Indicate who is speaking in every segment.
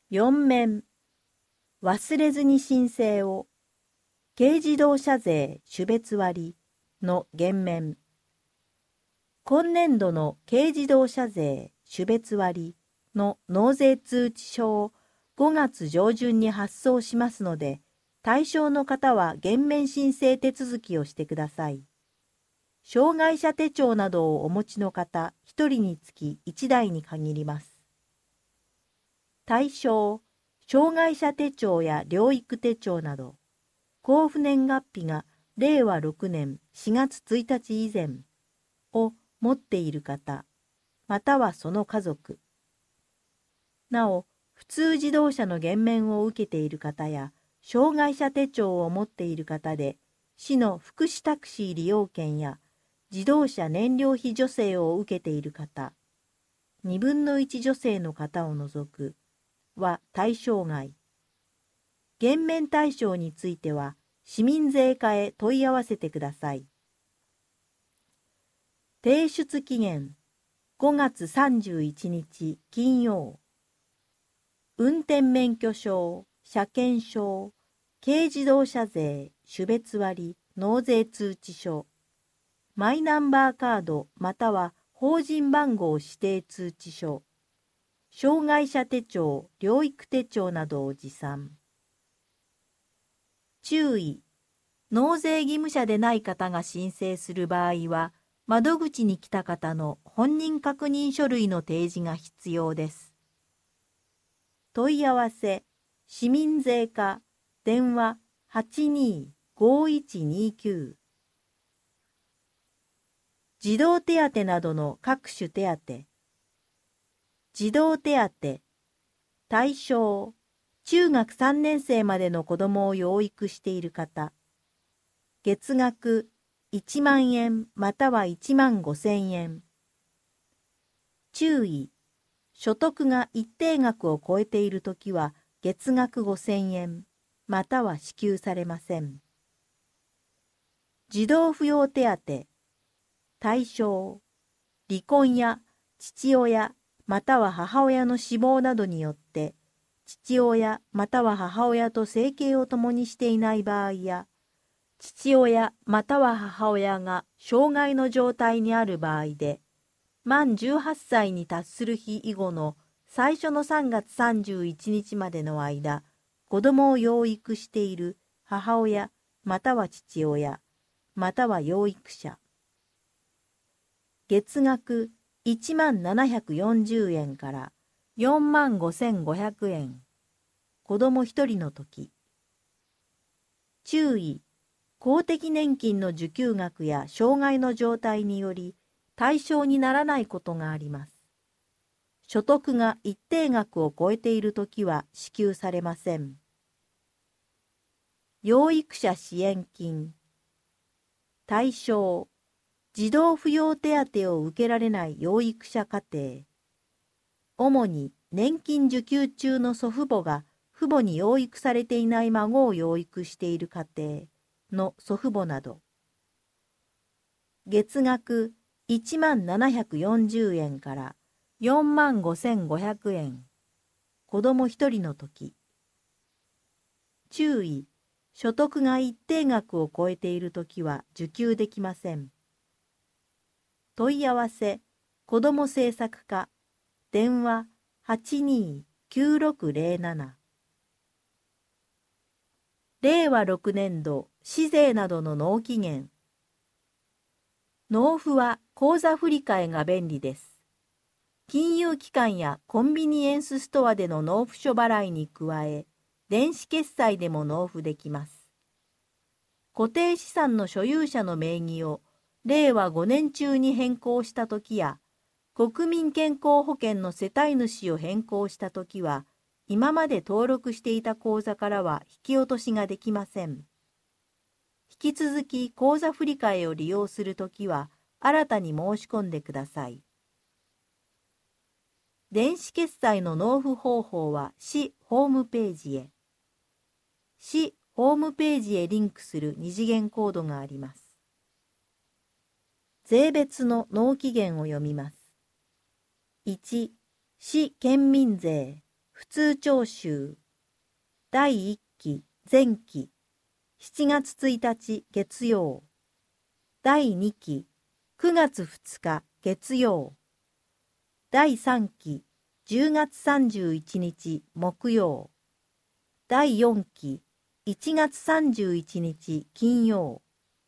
Speaker 1: 4面、忘れずに申請を、軽自動車税種別割の減免。今年度の軽自動車税種別割の納税通知書を5月上旬に発送しますので、対象の方は減免申請手続きをしてください。障害者手帳などをお持ちの方1人につき1台に限ります。対象、障害者手帳や療育手帳など、交付年月日が令和6年4月1日以前を持っている方、またはその家族。なお、普通自動車の減免を受けている方や、障害者手帳を持っている方で、市の福祉タクシー利用券や自動車燃料費助成を受けている方、2分の1助成の方を除くは対象外。減免対象については、市民税課へ問い合わせてください。提出期限5月31日金曜。運転免許証、車検証、軽自動車税種別割納税通知書、マイナンバーカードまたは法人番号指定通知書、障害者手帳、療育手帳などを持参。注意、納税義務者でない方が申請する場合は、窓口に来た方の本人確認書類の提示が必要です。問い合わせ、市民税課、電話82-5129。児童手当などの各種手当。児童手当、対象、中学3年生までの子どもを養育している方。月額1万円または1万5,000円。注意、所得が一定額を超えているときは月額5,000円または支給されません。児童扶養手当、対象、離婚や父親または母親の死亡などによって父親または母親と生計を共にしていない場合や、父親または母親が障害の状態にある場合で、満18歳に達する日以後の最初の3月31日までの間、子供を養育している母親または父親または養育者。月額1万740円から4万5,500円。子供1人のとき。注意、公的年金の受給額や障害の状態により対象にならないことがあります。所得が一定額を超えているときは支給されません。養育者支援金。対象、児童扶養手当を受けられない養育者家庭。主に年金受給中の祖父母が父母に養育されていない孫を養育している家庭の祖父母など。月額1万740円から4万5,500円。子供1人のとき。注意、所得が一定額を超えているときは受給できません。問い合わせ、子ども政策課、電話82-9607。令和6年度、市税などの納期限。納付は口座振替が便利です。金融機関やコンビニエンスストアでの納付書払いに加え、電子決済でも納付できます。固定資産の所有者の名義を令和5年中に変更したときや、国民健康保険の世帯主を変更したときは、今まで登録していた口座からは引き落としができません。引き続き口座振替を利用するときは、新たに申し込んでください。電子決済の納付方法は市ホームページへ。市ホームページへリンクする二次元コードがあります。税別の納期限を読みます。1、市県民税、 普通徴収第1期前期7月1日月曜第2期9月2日月曜第3期10月31日木曜第4期1月31日金曜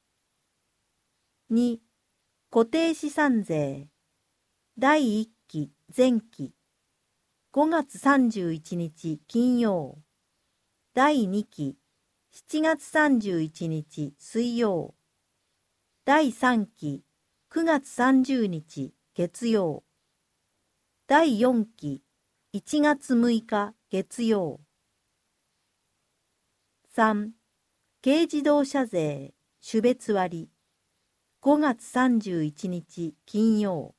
Speaker 1: 2固定資産税第1期前期5月31日金曜第2期7月31日水曜第3期9月30日月曜第4期1月6日月曜3軽自動車税種別割5月31日金曜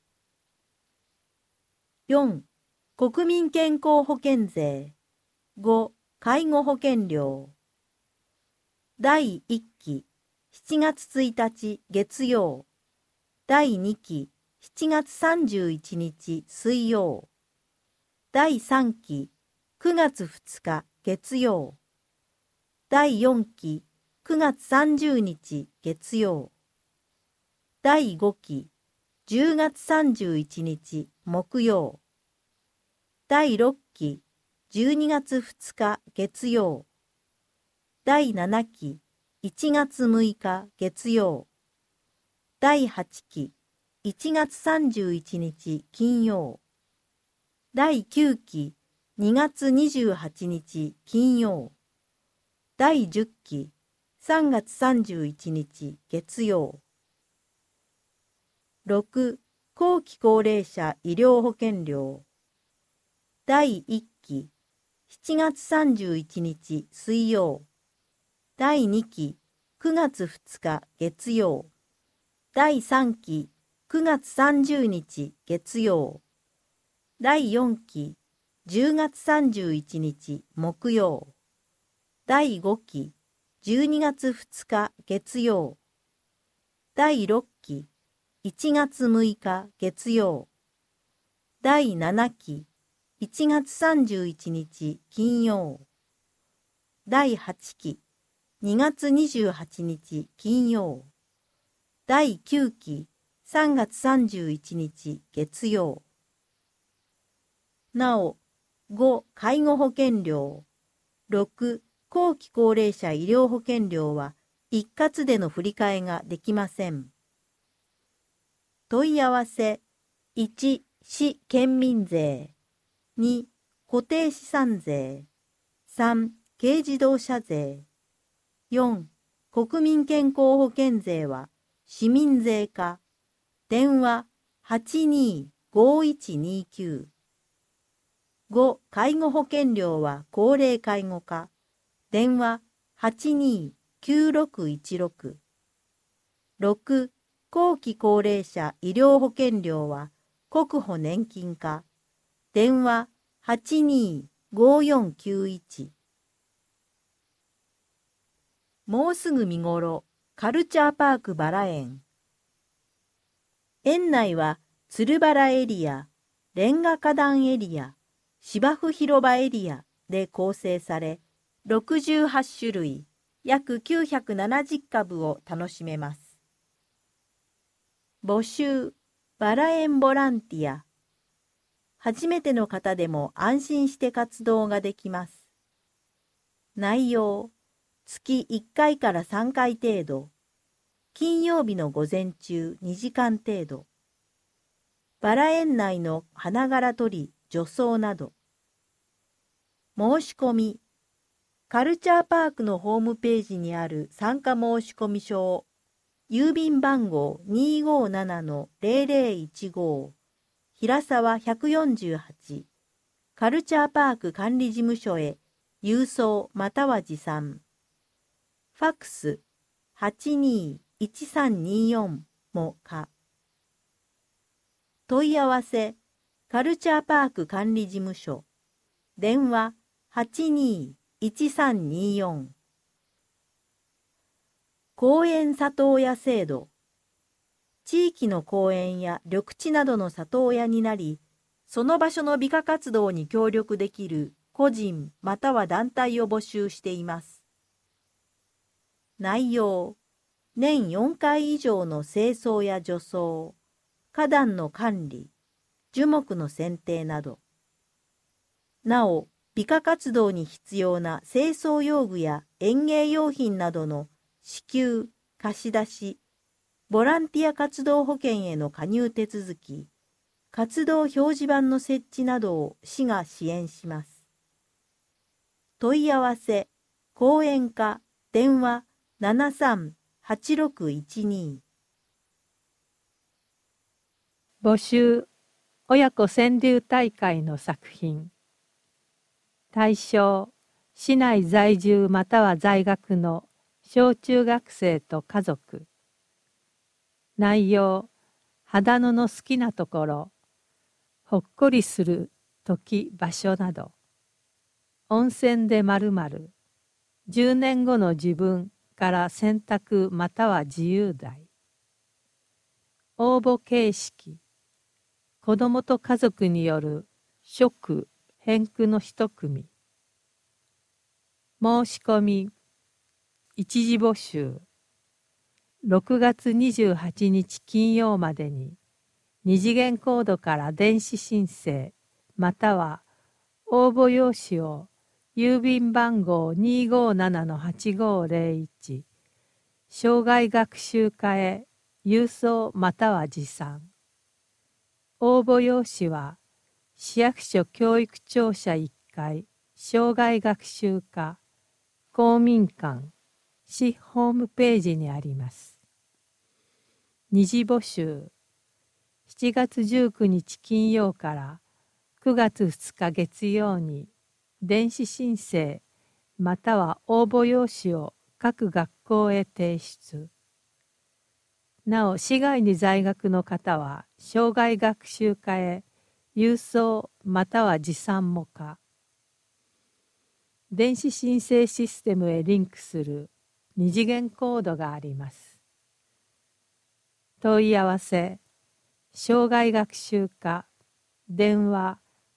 Speaker 1: 4国民健康保険税5介護保険料第1期7月1日月曜第2期7月31日水曜第3期9月2日月曜第4期9月30日月曜第5期10月31日木曜第6期12月2日月曜第7期1月6日月曜第8期1月31日金曜第9期2月28日金曜第10期3月31日月曜6後期高齢者医療保険料第1期7月31日水曜第2期9月2日月曜第3期9月30日月曜第4期10月31日木曜第5期12月2日月曜第6期1月6日月曜第7期1月31日金曜第8期2月28日金曜第9期3月31日月曜なお5介護保険料6後期高齢者医療保険料は一括での振り替えができません。問い合わせ1市県民税2固定資産税3軽自動車税4国民健康保険税は市民税か電話 825129 5介護保険料は高齢介護か電話 829616 6後期高齢者医療保険料は国保年金か電話 825491 もうすぐ見頃カルチャーパークバラ園園内は鶴原エリア、レンガ花壇エリア、芝生広場エリアで構成され68種類約970株を楽しめます。募集バラ園ボランティア初めての方でも安心して活動ができます。内容月1回から3回程度金曜日の午前中2時間程度バラ園内の花柄取り除草など申し込みカルチャーパークのホームページにある参加申込書を郵便番号 257-0015 平沢148カルチャーパーク管理事務所へ郵送または持参ファックス 821324 もか問い合わせカルチャーパーク管理事務所電話 821324 公園里親制度地域の公園や緑地などの里親になりその場所の美化活動に協力できる個人または団体を募集しています。内容、年4回以上の清掃や除草、花壇の管理、樹木の剪定など。なお、美化活動に必要な清掃用具や園芸用品などの支給、貸し出し、ボランティア活動保険への加入手続き、活動表示板の設置などを市が支援します。問い合わせ、講演課、電話73-8612。
Speaker 2: 募集、親子川柳大会の作品。対象、市内在住または在学の小中学生と家族。内容、秦野の好きなところ、ほっこりする時、場所など。温泉で〇〇、10年後の自分から選択または自由題。応募形式、子どもと家族による食・編句の一組。申し込み、一時募集。6月28日金曜までに、二次元コードから電子申請、または応募用紙を郵便番号 257-8501、障害学習課へ郵送または持参。応募用紙は、市役所教育庁舎1階、障害学習課、公民館、市ホームページにあります。二次募集、7月19日金曜から9月2日月曜に電子申請または応募用紙を各学校へ提出。なお、市外に在学の方は障害学習課へ郵送または持参も可。電子申請システムへリンクする二次元コードがあります。問い合わせ、障害学習課、電話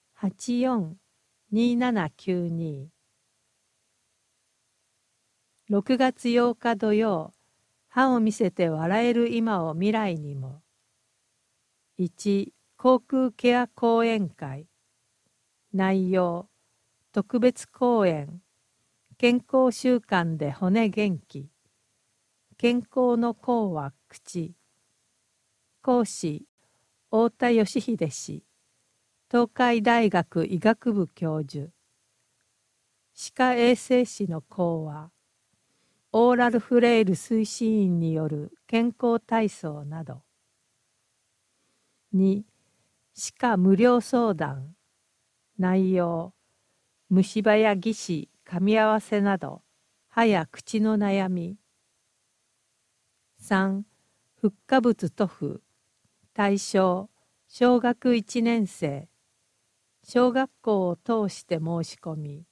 Speaker 2: 84-2792。6月8日土曜、歯を見せて笑える今を未来にも。1、口腔ケア講演会。内容、特別講演、健康習慣で骨元気。健康の口は口。講師、太田義秀氏、東海大学医学部教授。歯科衛生士の講話、オーラルフレイル推進員による健康体操など。2、歯科無料相談。内容、虫歯や義歯、噛み合わせなど、歯や口の悩み。3、フッ化物塗布。対象、小学1年生。小学校を通して申し込み。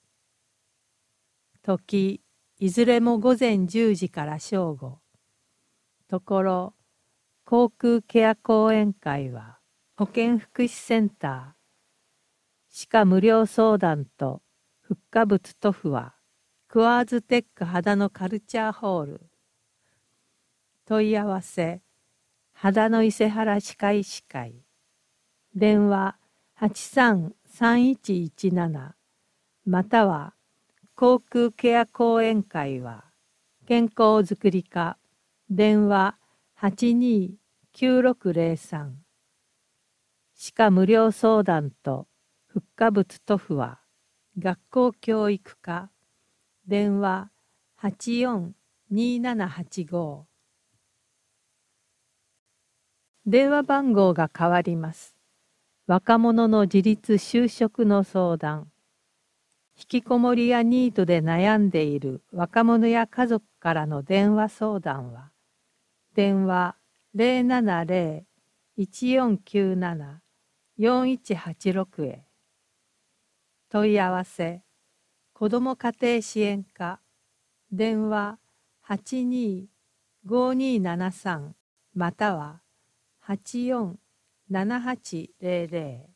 Speaker 2: 時、いずれも午前10時から正午。ところ、口腔ケア講演会は、保健福祉センター。歯科無料相談とフッ化物塗布は、クワーズテック秦野カルチャーホール。問い合わせ、秦野伊勢原歯科医師会。電話83-3117または口腔ケア講演会は健康づくり課電話82-9603歯科無料相談とフッ化物塗布は学校教育課電話84-2785電話番号が変わります。若者の自立就職の相談。引きこもりやニートで悩んでいる若者や家族からの電話相談は、電話070-1497-4186へ。問い合わせ、子ども家庭支援課、電話82-5273または84-7800